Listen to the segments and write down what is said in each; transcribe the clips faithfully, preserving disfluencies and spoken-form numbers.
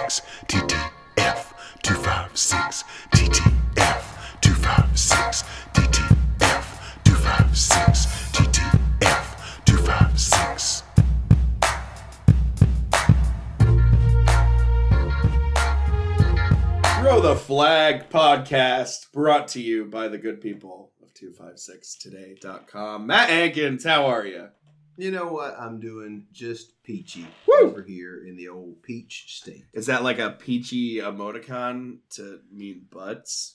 six, T T F two five six, T T F two five six, T T F two five six, T T F two five six. Throw the Flag podcast, brought to you by the good people of two five six today dot com. Matt Hankins, how are you? You know what? I'm doing just peachy Woo! over here in the old peach state. Is that like a peachy emoticon to mean butts?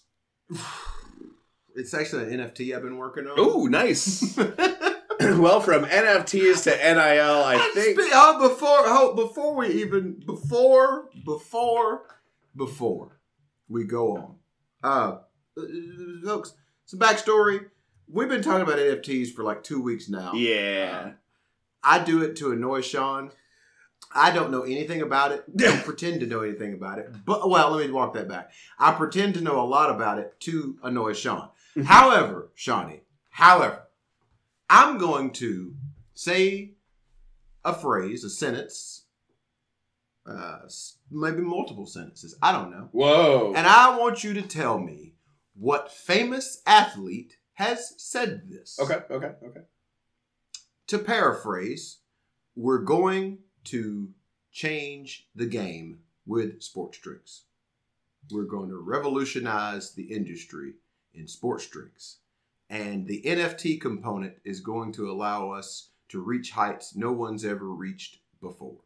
It's actually an N F T I've been working on. Ooh, nice. Well, from N F Ts to N I L, I think. Spe- oh, before, oh, before we even, before, before, before we go on, uh, folks, some backstory. We've been talking about N F Ts for like two weeks now. Yeah. Uh, I do it to annoy Sean. I don't know anything about it. Don't pretend to know anything about it. But well, let me walk that back. I pretend to know a lot about it to annoy Sean. However, Shawnee, however, I'm going to say a phrase, a sentence, uh, maybe multiple sentences. I don't know. Whoa. And I want you to tell me what famous athlete has said this. Okay, okay, okay. To paraphrase, we're going to change the game with sports drinks. We're going to revolutionize the industry in sports drinks. And the N F T component is going to allow us to reach heights no one's ever reached before.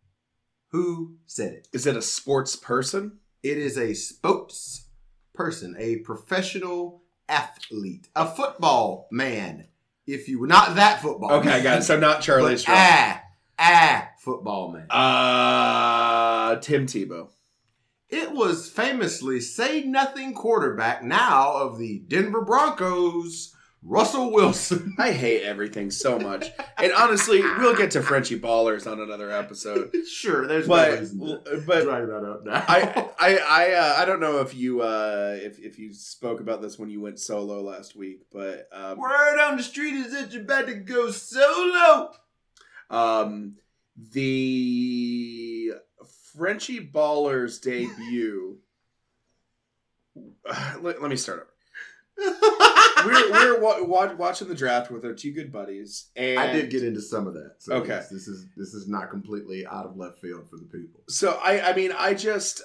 Who said it? Is it a sports person? It is a sports person, a professional athlete, a football man. If you were not that football Okay, man, I got it. So not Charlie but Strong. ah, ah, football man. Uh, Tim Tebow. It was famously say nothing quarterback now of the Denver Broncos, Russell Wilson. I hate everything so much. And honestly, we'll get to Frenchie Ballers on another episode. Sure, there's But no reason to but drag that up now. I I I uh, I don't know if you uh if if you spoke about this when you went solo last week, but um, Word on the street is that you're about to go solo. um the Frenchie Ballers debut. let, let me start over. we're we're wa- wa- watching the draft with our two good buddies, and I did get into some of that. So Okay. yes, this is this is not completely out of left field for the people. So I, I mean, I just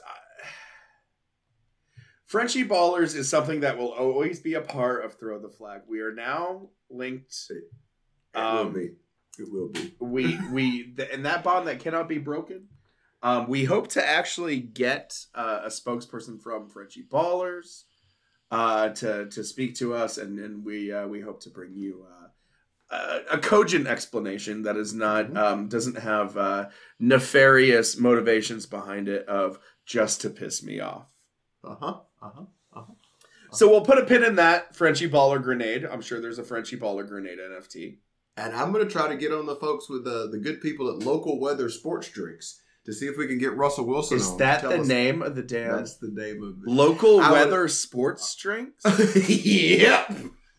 Frenchie Ballers is something that will always be a part of Throw the Flag. We are now linked. It Um, will be. It will be. We we th- and that bond that cannot be broken. Um, we hope to actually get uh, a spokesperson from Frenchie Ballers uh, to to speak to us, and and we uh, we hope to bring you uh, a, a cogent explanation that is not um, doesn't have uh, nefarious motivations behind it of just to piss me off. Uh huh. Uh huh. Uh huh. So we'll put a pin in that Frenchie Baller grenade. I'm sure there's a Frenchie Baller grenade N F T. And I'm going to try to get on the folks with the the good people at Local Weather Sports Drinks to see if we can get Russell Wilson Is on. that Tell the us- name of the damn That's the name of it. local I would- weather sports drinks? Yep.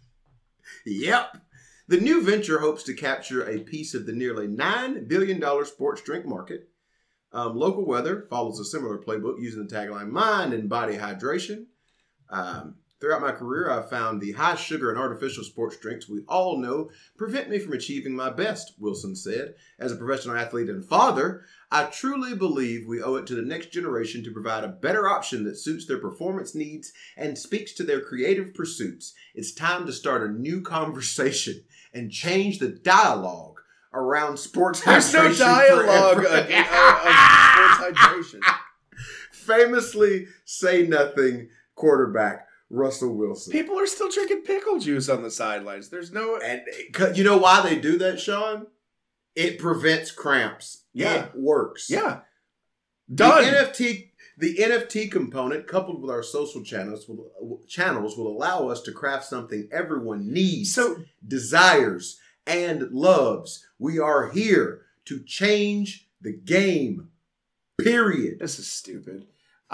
Yep. The new venture hopes to capture a piece of the nearly nine billion dollars sports drink market. Um, Local Weather follows a similar playbook using the tagline Mind and Body Hydration. Um, throughout my career, I've found the high sugar and artificial sports drinks we all know prevent me from achieving my best, Wilson said. As a professional athlete and father, I truly believe we owe it to the next generation to provide a better option that suits their performance needs and speaks to their creative pursuits. It's time to start a new conversation and change the dialogue around sports There's no hydration dialogue of, forever. of, of sports hydration. Famously say nothing quarterback Russell Wilson. People are still drinking pickle juice on the sidelines. There's no... And you know why they do that, Sean? It prevents cramps. Yeah. It works. Yeah. Done. The N F T, the N F T component, coupled with our social channels, will, channels, will allow us to craft something everyone needs, So, desires, and loves. We are here to change the game. Period. this is stupid.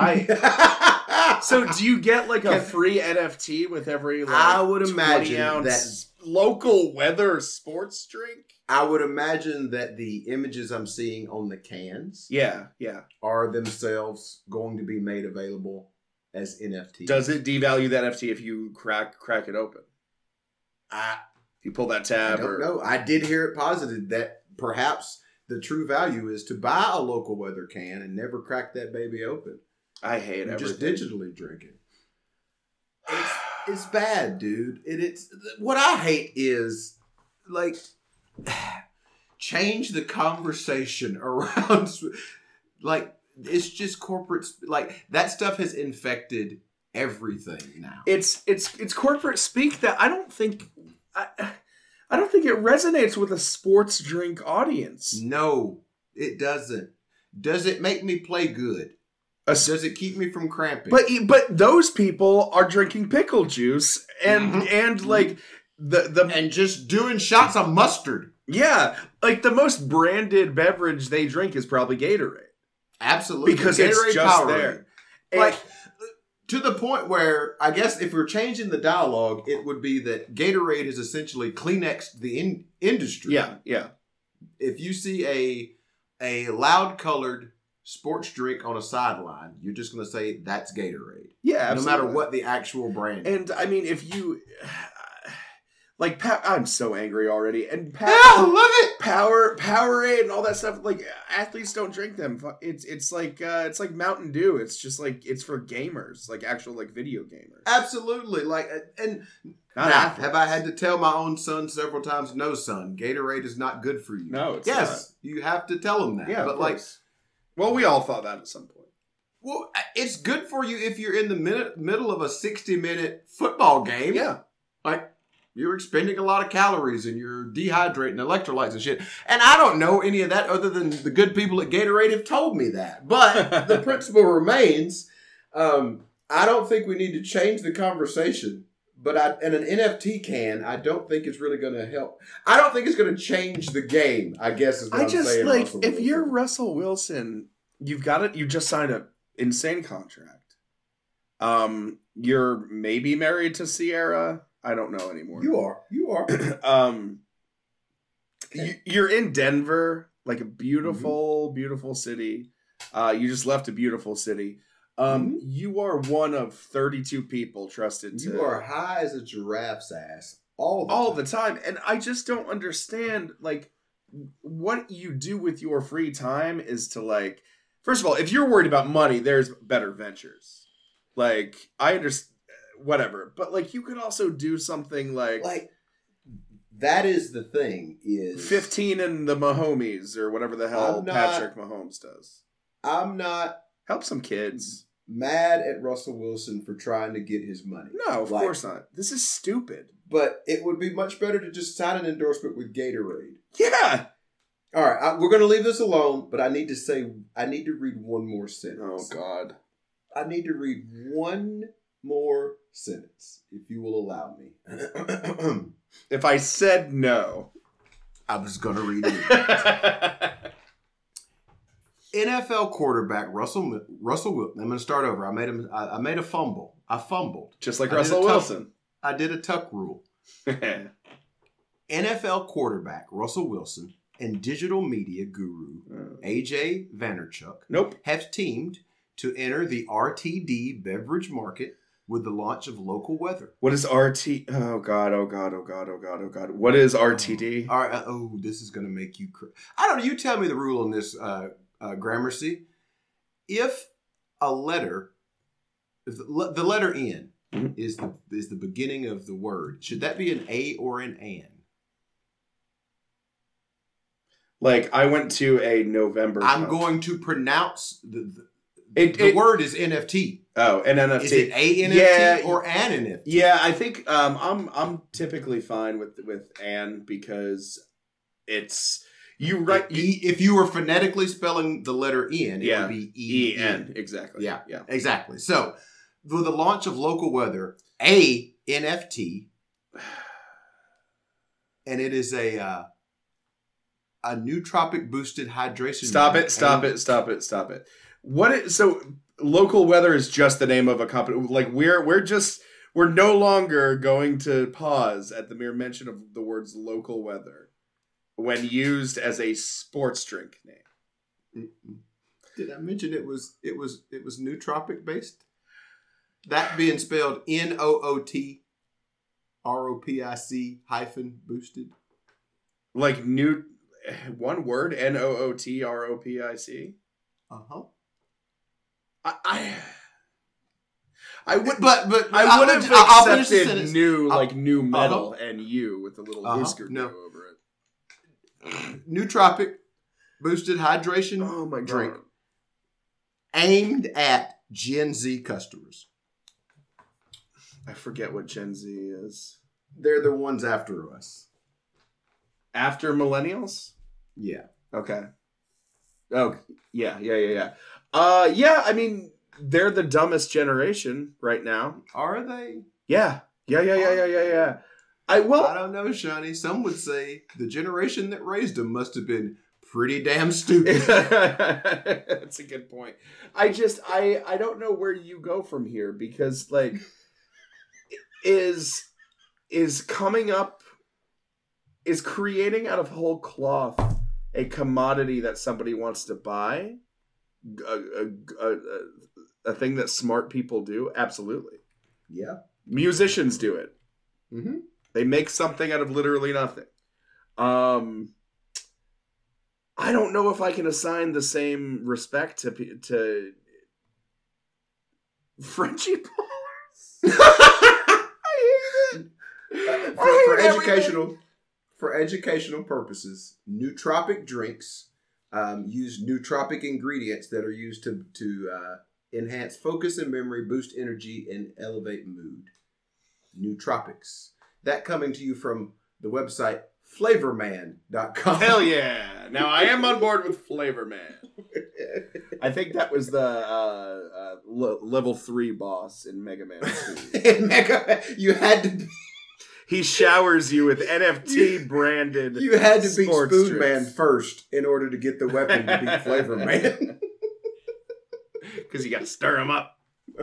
I... So do you get like a free N F T with every like I would twenty imagine ounce that local weather sports drink? I would imagine that the images I'm seeing on the cans Yeah, yeah. are themselves going to be made available as N F Ts. Does it devalue that N F T if you crack crack it open? I, If you pull that I tab don't or know. I did hear it posited that perhaps the true value is to buy a local weather can and never crack that baby open. I hate And it. just digitally drink it. It's, it's bad, dude. It, it's what I hate is like change the conversation around. Like it's just corporate. Like that stuff has infected everything now. It's it's it's corporate speak that I don't think I, I don't think it resonates with a sports drink audience. No, it doesn't. Does it make me play good? A Does it keep me from cramping? But but those people are drinking pickle juice and Mhm. and like the the and just doing shots of mustard. yeah, like the most branded beverage they drink is probably Gatorade Absolutely. because Gatorade it's just Powerade. there. And- Like to the point where I guess if we're changing the dialogue, it would be that Gatorade is essentially Kleenex the in- industry. yeah, yeah. If you see a a loud colored sports drink on a sideline, you're just going to say that's Gatorade. Yeah, No matter absolutely. what the actual brand is. And I mean, if you like, pa- I'm so angry already. And pa- Yeah, love it. Power, Powerade, and all that stuff. Like athletes don't drink them. It's it's like uh, it's like Mountain Dew. It's just like it's for gamers, like actual like video gamers. Absolutely. Like, and Not now, athletes. have I had to tell my own son several times, no, son, Gatorade is not good for you. No, it's yes, you have to tell him that. Yeah, but of like, course. Well, we all thought that at some point. well, it's good for you if you're in the minute, middle of a sixty minute football game. Yeah. Like, you're expending a lot of calories and you're dehydrating electrolytes and shit. And I don't know any of that other than the good people at Gatorade have told me that. But the principle remains, um, I don't think we need to change the conversation. But I, and an N F T can, I don't think it's really going to help. I don't think it's going to change the game, I guess is what I I'm just saying. like Russell if Wilson. you're Russell Wilson, you've got it. You just signed an insane contract. Um, you're maybe married to Sierra. I don't know anymore. You are. You are. um, Okay. you, you're in Denver, like a beautiful, Mm-hmm. beautiful city. Uh, you just left a beautiful city. Um, Mhm. you are one of thirty-two people trusted to You are high as a giraffe's ass all the all time. the time, and I just don't understand. Like, what you do with your free time is to like. First of all, if you're worried about money, there's better ventures. Like, I understand. Whatever, but like you could also do something like, Like, that is the thing is... fifteen and the Mahomes or whatever the hell I'm not- Patrick Mahomes does. I'm not Help some kids. mad at Russell Wilson for trying to get his money. No, of Like- course not. This is stupid. But it would be much better to just sign an endorsement with Gatorade. Yeah. All right, I, we're going to leave this alone, but I need to say, I need to read one more Oh sentence. God. I need to read one more sentence, if you will allow me. If I said no, I was going to read it. N F L quarterback Russell Russell Wilson. I'm going to start over. I made him. I, I made a fumble. I fumbled. just like I did Russell a tough- Wilson. I did a tuck rule. N F L quarterback Russell Wilson and digital media guru Oh. A J Vanderchuk Nope. have teamed to enter the R T D beverage market with the launch of local weather. What is R T? Oh God! Oh God! Oh God! Oh God! Oh God! What is R T D? All right. uh, Oh, this is going to make you. Cr- I don't know. You tell me the rule on this, uh, uh, Gramercy. If a letter, if the, le- the letter N Mhm. is the is the beginning of the word, should that be an A or an an? Like I went to a November. I'm Cup. going to pronounce the the, It, the it- word is N F T. Oh, an N F T. Is it a N F T Yeah, or an N F T? Yeah, I think um, I'm I'm typically fine with with an because it's you right. You, E- if you were phonetically spelling the letter N, it Yeah. would be E E N N. exactly. Yeah. yeah. Exactly. So, with the launch of local weather, a N F T, and it is a uh, a nootropic boosted hydration. Stop drink. it! Stop And- it! Stop it! Stop it! What? Is, so local weather is just the name of a company. Like we're we're just we're no longer going to pause at the mere mention of the words local weather. when used as a sports drink name. Mm-mm. Did I mention it was it was it was nootropic based? That being spelled N O O T R O P I C hyphen boosted. Like new, one word, N O O T R O P I C? Uh-huh. I, I, I would, But, but, I would have I'll finish the accepted sentence. new, I'll- like new metal uh-huh. and you with a little Uh-huh. whisker No. go over it. Nootropic boosted hydration Oh my god. drink aimed at Gen Z customers. I forget what Gen Z is. They're the ones after us. After millennials? Yeah. Okay. Oh, yeah, yeah, yeah, yeah. Uh, yeah, I mean, they're the dumbest generation right now. Are they? Yeah. Yeah, yeah, yeah, yeah, yeah, yeah. I well I don't know, Shawnee. Some would say the generation that raised them must have been pretty damn stupid. That's a good point. I just I I don't know where you go from here because like is is coming up is creating out of whole cloth a commodity that somebody wants to buy a, a, a, a thing that smart people do? Absolutely. Yeah. Musicians do it. Mm-hmm. They make something out of literally nothing. Um, I don't know if I can assign the same respect to pe- to Frenchie Ballers. I hate it. Uh, for, I for hate educational everything. for educational purposes, nootropic drinks um, use nootropic ingredients that are used to to uh, enhance focus and memory, boost energy, and elevate mood. Nootropics. That coming to you from the website flavor man dot com. Hell yeah! Now I am on board with Flavor Man. I think that was the uh, uh, le- level three boss in Mega Man two. In Mega, you had to be, He showers you with N F T branded. you had to beat sports Spoon drinks. Man first in order to get the weapon to beat Flavor Man. Because you got to stir them up.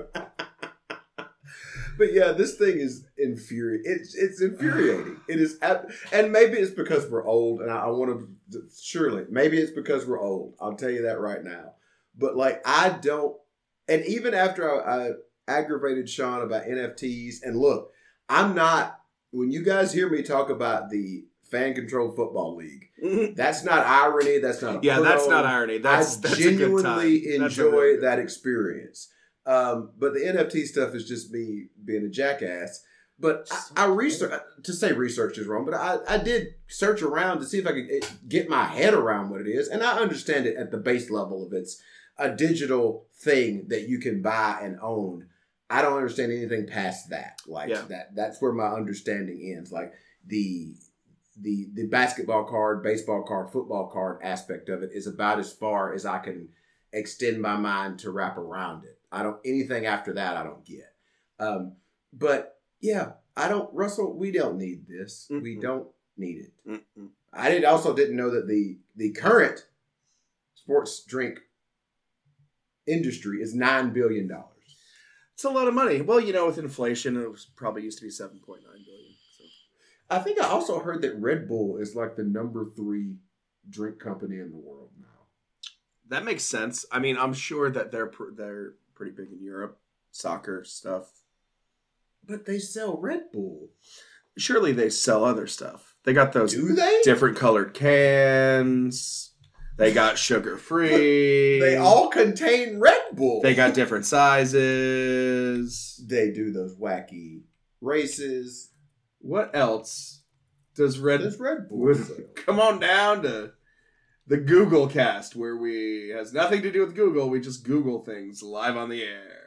But yeah, this thing is infuriating. It's it's infuriating. It is, ab- and maybe it's because we're old. And I, I want to surely maybe it's because we're old. I'll tell you that right now. But like I don't, and even after I, I aggravated Sean about N F Ts, and look, I'm not. When you guys hear me talk about the fan controlled football league, that's not irony. That's not a Yeah, put that's on. not irony. That's, I that's a good genuinely time. That's a enjoy really good that time. experience. Um, but the N F T stuff is just me being a jackass. But I, I research to say research is wrong, but I, I did search around to see if I could get my head around what it is, and I understand it at the base level of it's a digital thing that you can buy and own. I don't understand anything past that. Like Yeah. that, that's where my understanding ends. Like the the the basketball card, baseball card, football card aspect of it is about as far as I can extend my mind to wrap around it. I don't anything after that I don't get. Um, but yeah, I don't Russell, we don't need this. Mm-mm. We don't need it. Mm-mm. I did also didn't know that the the current sports drink industry is nine billion dollars. It's a lot of money. Well, you know, with inflation, it was probably used to be seven point nine billion. So. I think I also heard that Red Bull is like the number three drink company in the world now. That makes sense. I mean, I'm sure that they're pr- they're pretty big in Europe, soccer stuff. But they sell Red Bull. Surely they sell other stuff. They got those Do they? different colored cans. They got sugar free. They all contain Red Bull. They got different sizes. They do those wacky races. What else does Red? There's Red Bull. sell. Come on down to the Google Cast, where we has nothing to do with Google. We just Google things live on the air.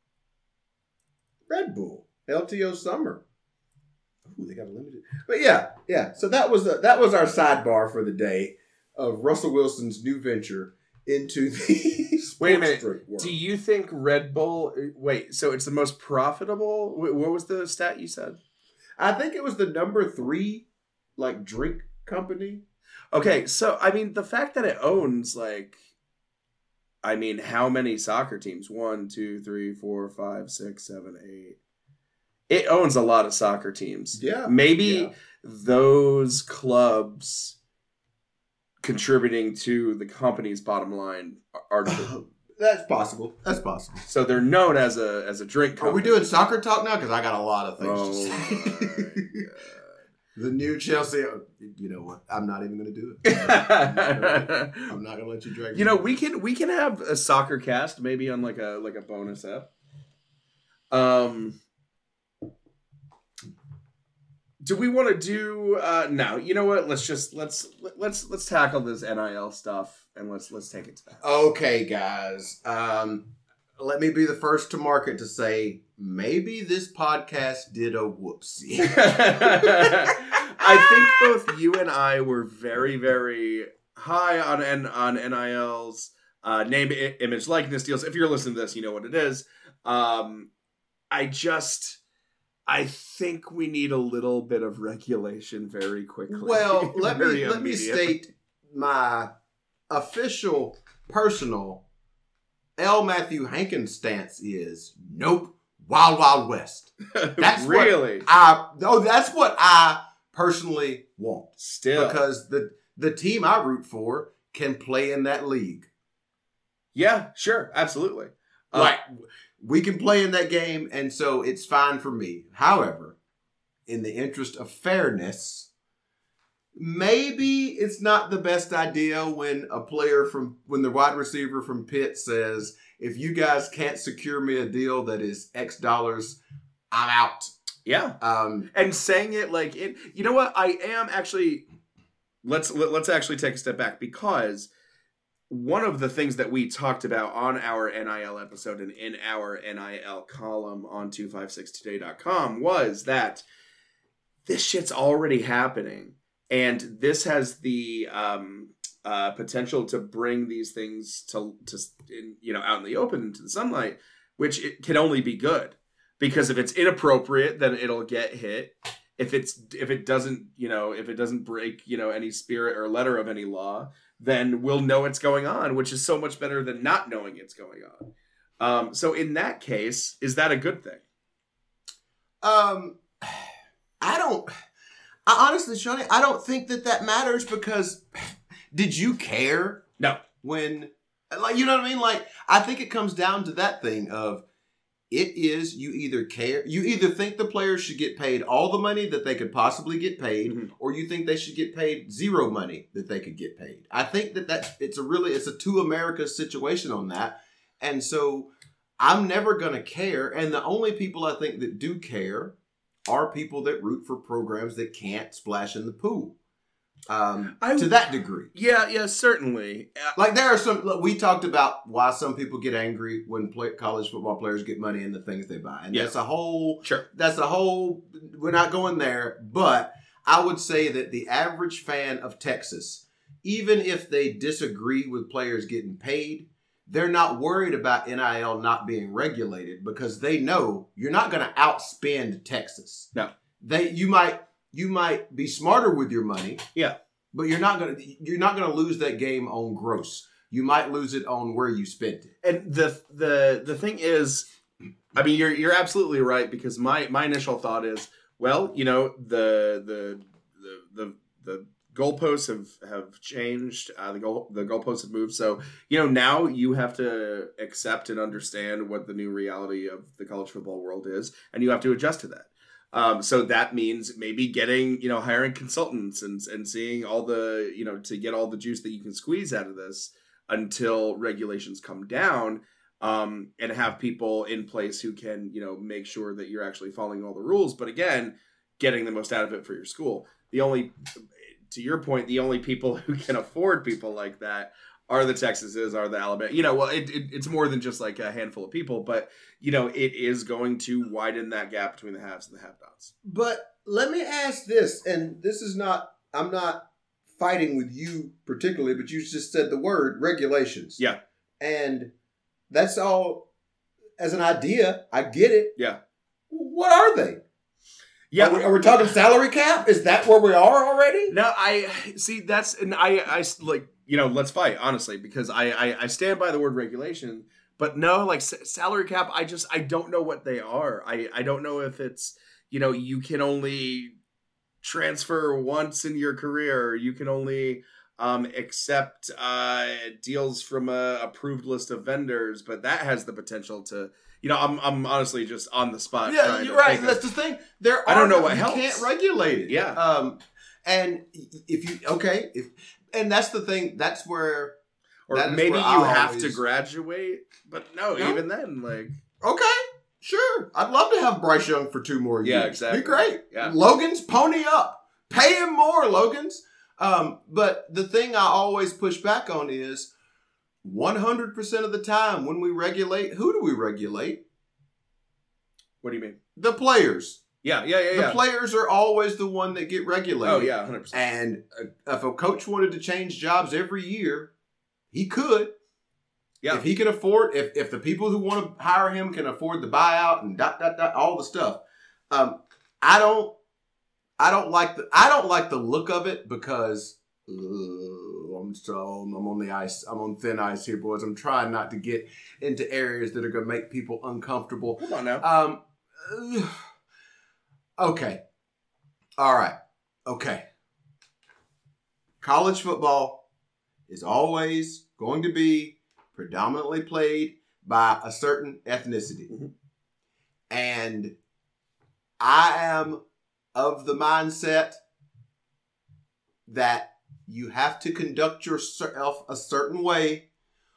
Red Bull. L T O Summer. Ooh, they got a limited. But yeah, yeah. So that was the, that was our sidebar for the day of Russell Wilson's new venture into the sports Wait a minute. drink world. Do you think Red Bull? Wait, so it's the most profitable? Wh- What was the stat you said? I think it was the number three like drink company. Okay, so I mean, the fact that it owns like, I mean, how many soccer teams? One, two, three, four, five, six, seven, eight. It owns a lot of soccer teams. Yeah. Maybe Yeah. those clubs contributing to the company's bottom line article. That's possible. That's possible. So they're known as a as a drink company. Are we doing soccer talk now? Because I got a lot of things Oh, to say. my God. The new Chelsea. You know what? I'm not even going to do it. I'm not going to let you drag me. You know, we can we can have a soccer cast maybe on like a like a bonus app. Um, do we want to do? Uh, no, you know what? Let's just let's let's let's tackle this N I L stuff and let's let's take it to that. Okay, guys. Um, let me be the first to market to say maybe this podcast did a whoopsie. I think both you and I were very very high on N on N I Ls, uh, name, I- image, likeness deals. If you're listening to this, you know what it is. Um, I just. I think we need a little bit of regulation very quickly. Well, let me Very let me immediate. state my official, personal L. Matthew Hankins stance is nope. Wild Wild West. That's what really I oh that's what I personally want. still Because the the team I root for can play in that league. yeah, sure, absolutely. Uh, Like we can play in that game, and so it's fine for me. However, in the interest of fairness, maybe it's not the best idea when a player from when the wide receiver from Pitt says, if you guys can't secure me a deal that is X dollars, I'm out. yeah, Um, and saying it like it. You know what? I am actually. Let's let, let's actually take a step back, because one of the things that we talked about on our N I L episode and in our N I L column on two five six today dot com was that this shit's already happening. And this has the um, uh, potential to bring these things to, to in, you know, out in the open, into the sunlight, which it can only be good. Because if it's inappropriate, then it'll get hit. If it's if it doesn't, you know, if it doesn't break, you know, any spirit or letter of any law, then we'll know it's going on, which is so much better than not knowing it's going on. Um, so in that case, is that a good thing? um, I don't. I honestly, Shawnee, I don't think that that matters because did you care No. when, like, you know what I mean? Like, I think it comes down to that thing of it is you either care, you either think the players should get paid all the money that they could possibly get paid, Mhm. or you think they should get paid zero money that they could get paid. I think that that it's a really, it's a two Americas situation on that. And so I'm never going to care. And the only people I think that do care are people that root for programs that can't splash in the pool. Um, I- to that degree. Yeah, yeah, certainly. Uh, Like there are some, look, we talked about why some people get angry when play, college football players get money in the things they buy. And Yeah. that's a whole, Sure. that's a whole, we're not going there. But I would say that the average fan of Texas, even if they disagree with players getting paid, they're not worried about N I L not being regulated because they know you're not going to outspend Texas. No. They, you might, you might be smarter with your money. Yeah. But you're not gonna you're not gonna lose that game on gross. You might lose it on where you spent it. And the the the thing is, I mean, you're you're absolutely right, because my my initial thought is, well, you know, the the the the, the goalposts have have changed. Uh, the goal the goalposts have moved. So you know, now you have to accept and understand what the new reality of the college football world is, and you have to adjust to that. Um, so that means maybe getting, you know, hiring consultants and and seeing all the, you know, to get all the juice that you can squeeze out of this until regulations come down, um, and have people in place who can, you know, make sure that you're actually following all the rules. But again, getting the most out of it for your school. The only, to your point, the only people who can afford people like that are the Texases, are the Alabama. You know, well, it, it, it's more than just like a handful of people, but, you know, it is going to widen that gap between the haves and the have-nots. But let me ask this, and this is not I'm not fighting with you particularly, but you just said the word regulations. Yeah. And that's all as an idea. I get it. Yeah. What are they? Yeah. Are we, are we talking salary cap? Is that where we are already? No, I see that's, and I, I like, you know, let's fight, honestly, because I, I, I stand by the word regulation, but no, like s- salary cap, I just, I don't know what they are. I, I don't know if it's, you know, you can only transfer once in your career. You can only, um, accept uh, deals from a approved list of vendors, but that has the potential to, you know, I'm I'm honestly just on the spot. Yeah, trying you're to right. think That's of- the thing. There are I don't know no- what you helps. can't regulate it. Yeah. Um, and if you okay, if and that's the thing. That's where. or that is maybe where you I have always- to graduate, but no, No. even then, like, Okay, sure. I'd love to have Bryce Young for two more years. Yeah, exactly. Be great. Yeah. Logan's pony up. Pay him more, Logan's. Um, but the thing I always push back on is one hundred percent of the time when we regulate, who do we regulate? what do you mean? The players. Yeah, yeah, yeah, The yeah. players are always the one that get regulated. Oh yeah, one hundred percent. And uh, if a coach wanted to change jobs every year, he could. Yeah. If he can afford, if if the people who want to hire him can afford the buyout and dot dot dot all the stuff, um, I don't, I don't like the, I don't like the look of it because uh, I'm so I'm on the ice, I'm on thin ice here, boys. I'm trying not to get into areas that are going to make people uncomfortable. Come on now. Um, uh, okay, all right, okay. College football is always going to be predominantly played by a certain ethnicity. Mhm. And I am of the mindset that you have to conduct yourself a certain way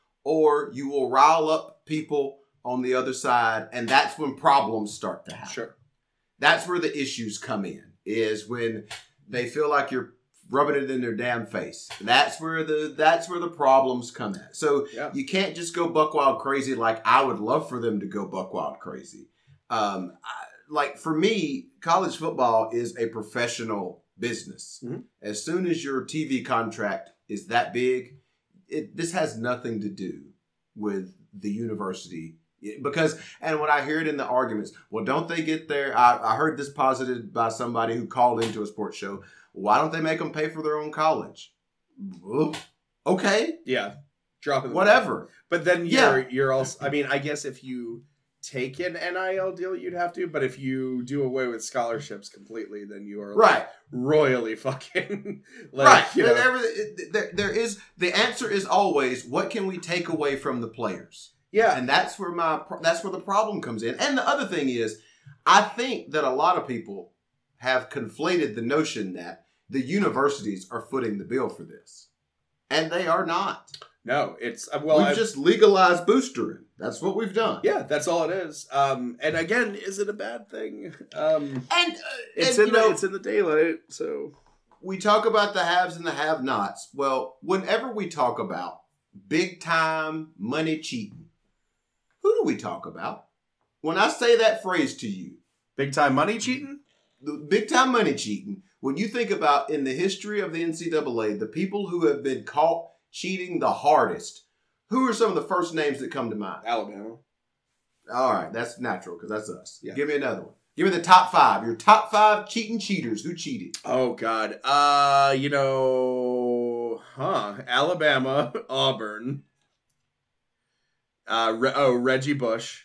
or you will rile up people on the other side, and that's when problems start to happen. Sure. That's where the issues come in, is when they feel like you're rubbing it in their damn face. That's where the that's where the problems come at. So Yeah. you can't just go buck wild crazy like I would love for them to go buck wild crazy. Um, I, like for me, college football is a professional business. Mhm. As soon as your T V contract is that big, it, this has nothing to do with the university. Because, and when I hear it in the arguments, well, don't they get there? I, I heard this posited by somebody who called into a sports show. Why don't they make them pay for their own college? Well, okay, Yeah. Drop it. whatever. But then Yeah. you're you're also. I mean, I guess if you take an N I L deal, you'd have to. But if you do away with scholarships completely, then you are like, Right, royally fucking like, right. You know, There, there, there is the answer is always what can we take away from the players, yeah. and that's where my pro- that's where the problem comes in. And the other thing is, I think that a lot of people have conflated the notion that the universities are footing the bill for this, and they are not. No, it's uh, well. we've I've- just legalized boostering. That's what we've done. yeah, that's all it is. Um, and again, is it a bad thing? Um, And, uh, it's and, in you the know, it's in the daylight, so we talk about the haves and the have-nots. Well, whenever we talk about big time money cheating, who do we talk about? When I say that phrase to you, big time money cheating. the big time money cheating, when you think about in the history of the N C double A, the people who have been caught cheating the hardest, who are some of the first names that come to mind? Alabama. All right, that's natural because that's us. Yeah. Give me another one. Give me the top five. Your top five cheating cheaters. Who cheated? Oh God. Uh, you know, huh? Alabama, Auburn. Uh, Re- oh Reggie Bush.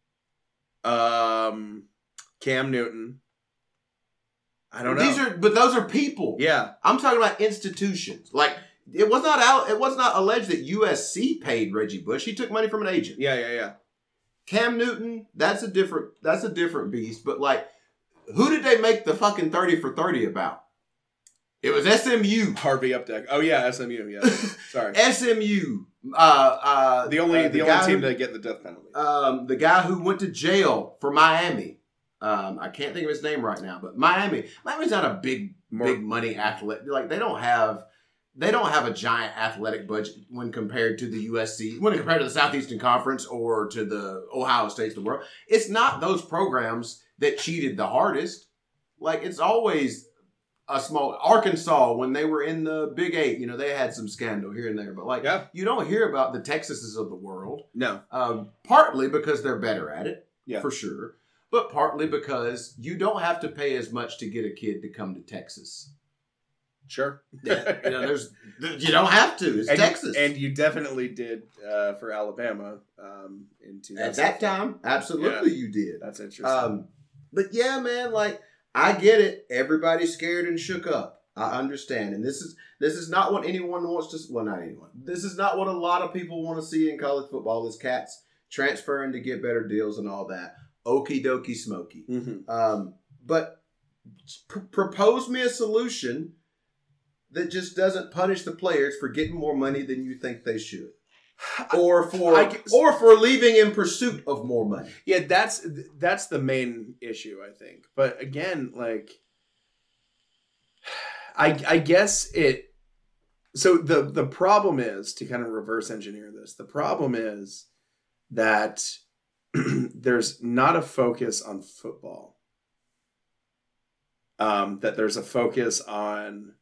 Um, Cam Newton. I don't know. These are, but those are people. yeah. I'm talking about institutions. Like it was not out. It was not alleged that U S C paid Reggie Bush. He took money from an agent. Yeah, yeah, yeah. Cam Newton. That's a different. That's a different beast. But like, who did they make the fucking thirty for thirty about? It was S M U. Harvey Updeck. Oh yeah, S M U. Yeah. Sorry. S M U. Uh, uh, The only uh, the, guy only team who- to get the death penalty. um, the guy who went to jail for Miami. Um, I can't think of his name right now, but Miami. Miami's not a big, More- big money athlete. Like they don't have, they don't have a giant athletic budget when compared to the U S C, when compared to the Southeastern Conference or to the Ohio States of the world. It's not those programs that cheated the hardest. Like it's always a small Arkansas when they were in the Big Eight. You know, they had some scandal here and there, but like Yeah. you don't hear about the Texases of the world. No. Um, partly because they're better at it, Yeah. for sure, but partly because you don't have to pay as much to get a kid to come to Texas. Sure. Yeah, you know, there's you don't have to. It's and, Texas, and you definitely did uh, for Alabama um, in two thousand. at that time, absolutely, you did. That's interesting. Um, but yeah, man, like I get it. Everybody's scared and shook up. I understand, and this is this is not what anyone wants to. Well, not anyone. This is not what a lot of people want to see in college football. Is cats transferring to get better deals and all that. Okie dokie, smoky. Mm-hmm. Um, but pr- propose me a solution that just doesn't punish the players for getting more money than you think they should, or for I guess, or for leaving in pursuit of more money. Yeah, that's that's the main issue, I think. But again, like. I, I guess it, so the, the problem is, to kind of reverse engineer this, the problem is that there's not a focus on football. Um, that there's a focus on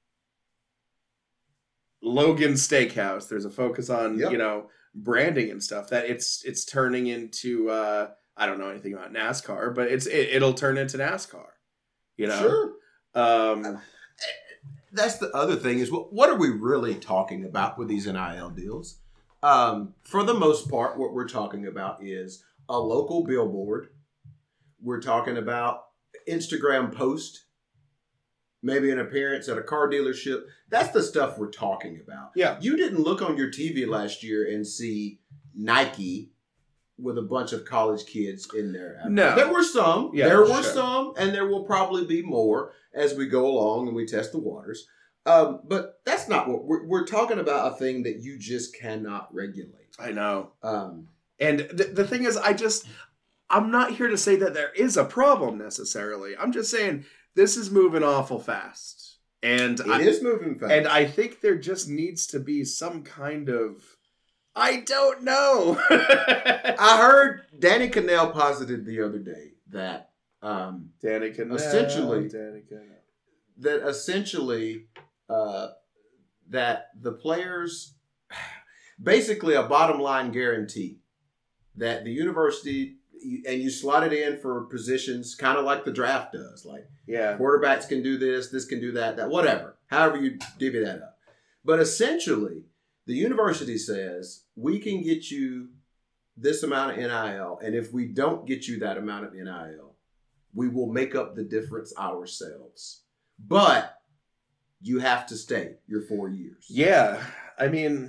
Logan Steakhouse. There's a focus on, Yep. you know, branding and stuff, that it's, it's turning into, uh, I don't know anything about NASCAR, but it's, it, it'll turn into NASCAR, you know? Sure. Um, That's the other thing is, what, what are we really talking about with these N I L deals? Um, for the most part, what we're talking about is a local billboard. We're talking about Instagram post, maybe an appearance at a car dealership. That's the stuff we're talking about. Yeah. You didn't look on your T V last year and see Nike with a bunch of college kids in there. No. There were some. Yeah, there were sure. some, and there will probably be more as we go along and we test the waters. Um, but that's not what we're, we're talking about. A thing that you just cannot regulate. I know. Um, And th- the thing is, I just, I'm not here to say that there is a problem necessarily. I'm just saying this is moving awful fast. And it I, is moving fast. And I think there just needs to be some kind of, I don't know. I heard Danny Cannell posited the other day that um, Danny Cannell. Essentially- Danny Cannell. that essentially uh, that the players, basically a bottom line guarantee that the university, and you slot it in for positions kind of like the draft does, like Yeah. quarterbacks can do this, this can do that, that, whatever, however you divvy that up. But essentially, the university says, we can get you this amount of N I L, and if we don't get you that amount of N I L, we will make up the difference ourselves. But you have to stay your four years. Yeah. I mean,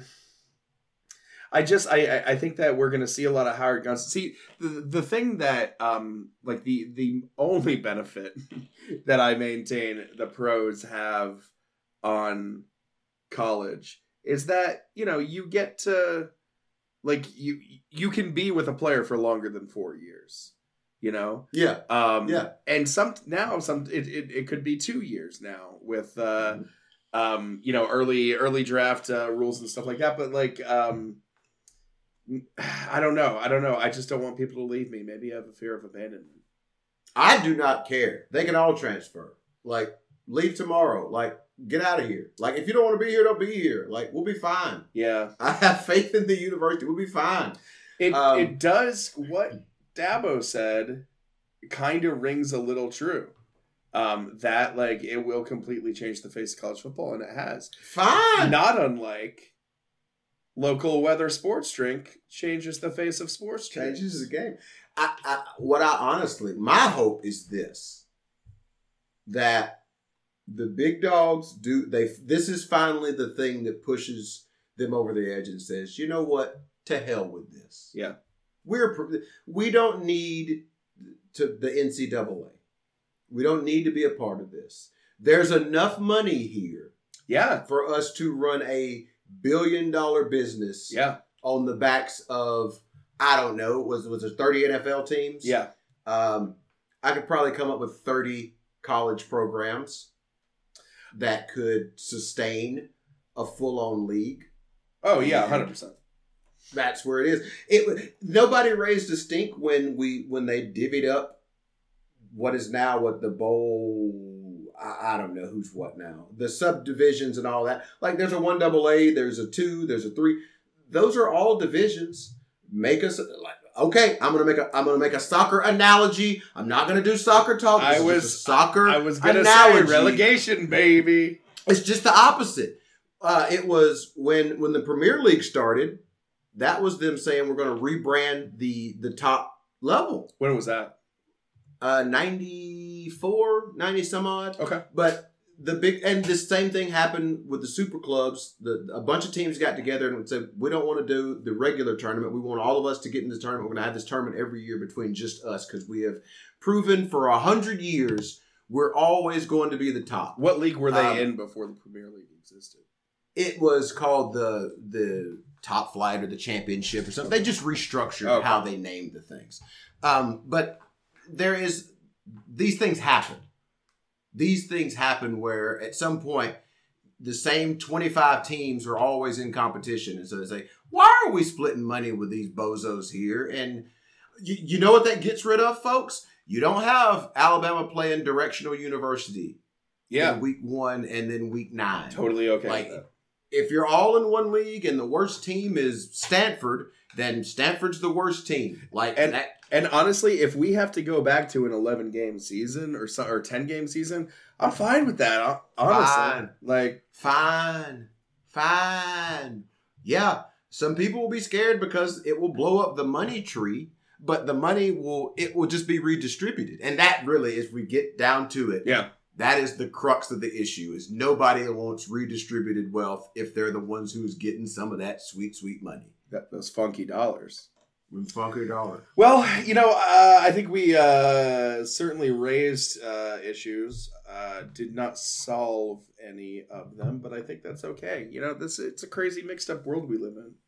I just, I, I- I think that we're going to see a lot of hired guns. See, the, the thing that, um, like the, the only benefit that I maintain the pros have on college is that, you know, you get to, like, you, you can be with a player for longer than four years, you know? Yeah. Um, Yeah. And some, now, some, it, it, it could be two years now with, uh, um, you know, early, early draft uh, rules and stuff like that. But, like, um, I don't know. I don't know. I just don't want people to leave me. Maybe I have a fear of abandonment. I do not care. They can all transfer. Like, leave tomorrow. Like, get out of here. Like, if you don't want to be here, don't be here. Like, we'll be fine. Yeah. I have faith in the university. We'll be fine. It Um, it does what Dabo said kind of rings a little true. Um, that, like, it will completely change the face of college football, and it has. Fine. Not unlike local weather sports drink changes the face of sports drink. Changes the game. I, I, what I honestly, my hope is this, that the big dogs do, they, this is finally the thing that pushes them over the edge and says, you know what, to hell with this. Yeah. We're, we don't need to the N C double A. We don't need to be a part of this. There's enough money here Yeah. for us to run a billion dollar business Yeah. on the backs of, I don't know, was was there thirty N F L teams? Yeah. Um, I could probably come up with thirty college programs that could sustain a full-on league. Oh, yeah, one hundred percent. That's where it is. It nobody raised a stink when we when they divvied up what is now what the bowl. I, I don't know who's what now. The subdivisions and all that. Like there's a one double A, there's a two, there's a three. Those are all divisions. Make us like okay. I'm gonna make a I'm gonna make a soccer analogy. I'm not gonna do soccer talk. This I is was just a soccer. I was gonna analogy. say relegation, baby. It's just the opposite. Uh, it was when when the Premier League started. That was them saying we're going to rebrand the the top level. When was that? Uh, ninety-four, ninety some odd. Okay. But the big and the same thing happened with the super clubs. The a bunch of teams got together and said, we don't want to do the regular tournament. We want all of us to get in this tournament. We're going to have this tournament every year between just us because we have proven for a hundred years we're always going to be the top. What league were they Um, in before the Premier League existed? It was called the the Top Flight or the Championship or something. They just restructured Okay. how they named the things. Um, but there is these things happen. These things happen where at some point the same twenty-five teams are always in competition. And so they say, why are we splitting money with these bozos here? And you, you know what that gets rid of, folks? You don't have Alabama playing Directional University Yeah, in week one and then week nine. totally okay. Like, with that. if you're all in one league and the worst team is Stanford, then Stanford's the worst team. Like, And- that, And honestly, if we have to go back to an eleven game season or so, or ten game season, I'm fine with that. hon- Honestly, Fine. like fine, fine. Yeah, some people will be scared because it will blow up the money tree, but the money will it will just be redistributed, and that really, if we get down to it, yeah, that is the crux of the issue. Is nobody wants redistributed wealth if they're the ones who's getting some of that sweet, sweet money. that, those funky dollars. Funky dollar. Well, you know, uh, I think we uh, certainly raised uh, issues. Uh, did not solve any of them, but I think that's okay. You know, this it's a crazy, mixed up world we live in.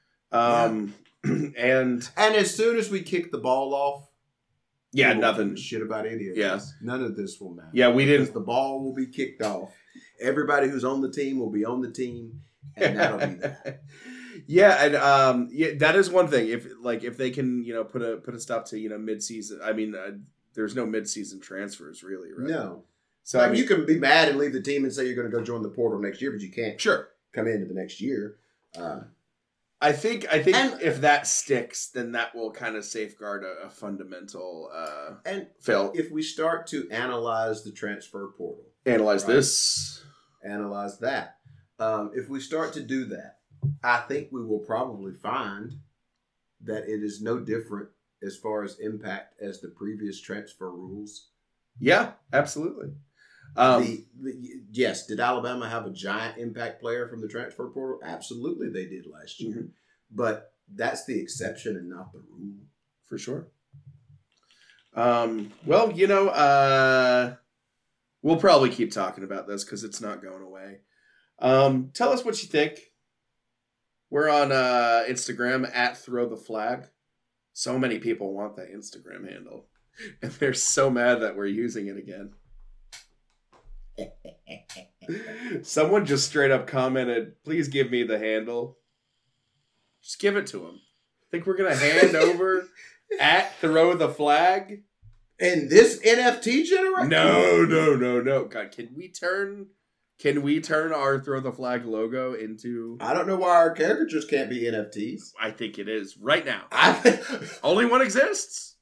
Um, and And as soon as we kick the ball off, yeah, we won't nothing. give a shit about any of Yeah. this. None of this will matter. Yeah, we Because didn't. the ball will be kicked off. Everybody who's on the team will be on the team, and that'll be that. Yeah, and um, yeah, that is one thing. If like if they can, you know, put a put a stop to you know mid season. I mean, uh, there's no mid season transfers really, right? No. So Like, I mean, you can be mad and leave the team and say you're going to go join the portal next year, but you can't sure. come into the next year. Uh, I think I think And- if that sticks, then that will kind of safeguard a, a fundamental uh, and fail. if we start to analyze the transfer portal, Analyze Right. this. analyze that. Um, if we start to do that, I think we will probably find that it is no different as far as impact as the previous transfer rules. Yeah, absolutely. Um, the, the, yes, did Alabama have a giant impact player from the transfer portal? Absolutely, they did last year. Mhm. But that's the exception and not the rule. for sure. Um, well, you know, uh, we'll probably keep talking about this because it's not going away. Um, tell us what you think. We're on uh, Instagram at Throw the Flag. So many people want that Instagram handle, and they're so mad that we're using it again. Someone just straight up commented, "Please give me the handle." Just give it to them. Think we're gonna hand over at Throw the Flag? And this N F T generation? No, no, no, no. God, can we turn? Can we turn our Throw the Flag logo into? I don't know why our caricatures can't be N F Ts. I think it is right now. I Only one exists.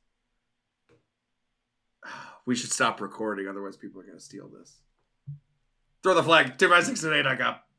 We should stop recording, otherwise people are going to steal this. Throw the flag. two five six today dot com.